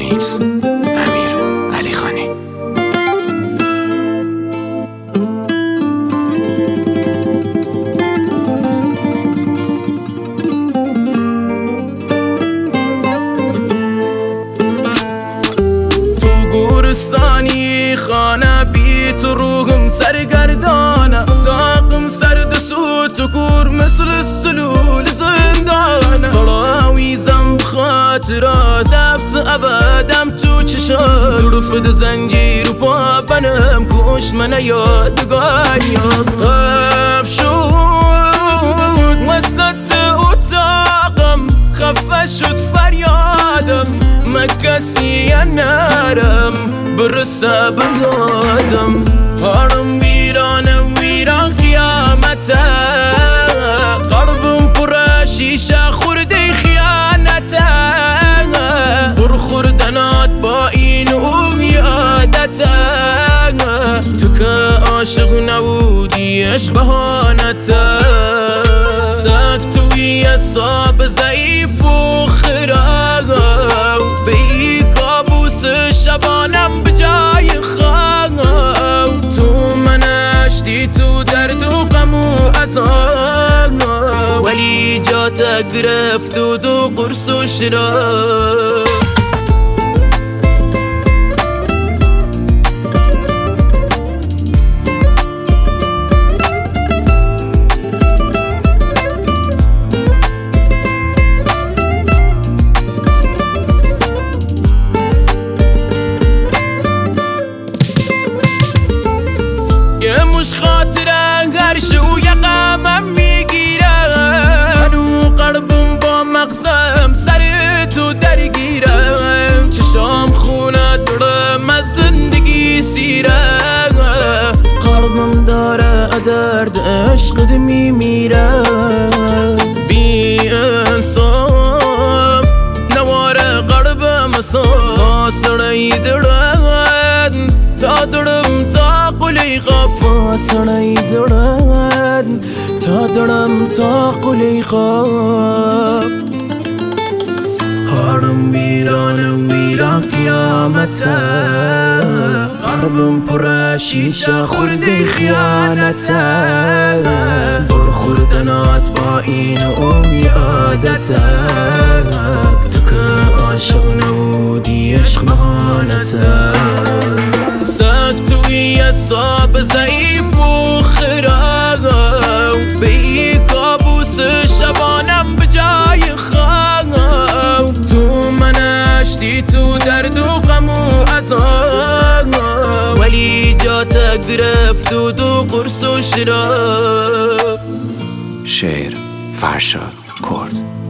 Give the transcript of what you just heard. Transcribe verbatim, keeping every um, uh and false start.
میکس امیر علی خانی. تو گورستانی خانه بی تو روحم سرگردانه، اتاقم سرد سوت و کور مثل سلول زندانه. تراویزم خاطرات نفس ابدم تو چشم، ظروف زنجیر و پا بنم کش من یادگاری. غب شد وسط اتاقم، خفه شد فریادم، من کسی نرم برسه بدادم. هارم ویرانه ویران قیامته، قلبم پر شیشه خورده خیانته. پر خوردنات با این اون عادته، تو که عاشق نبودی عشق بهانته. سگ توی حساب ضعیف و خراب، به ای کابوس شبانم به جای خواب. تو من اشتی تو درد و غم و عذاب، ولی جات گرفت و دو قرص و شراب. یه مش خاطره هر شو یقمم میگیره، هنو قلبم با مغزم سر تو درگیره. چشام خونه دارم از زندگی سیره، قلبم داره درد عشق میمیره. بی انصاف نواره قلبم ساسره درد، تا دارم تا قلی غفا سنی درد، تا دارم تا قلی غف. هارم ویران ویران قیامته، قلبم پر شیشه خورده خیانته. پر خوردنات با این اون عادته، تو که عاشق نبودی عشق بهانته. توی حساب ضعیف و خراب، به ای کابوس شبانم به جای خواب. تو من اشتی تو درد و غم و عذاب، ولی جات گرفت و دو قرص و شراب. شعر فرشاد کرد.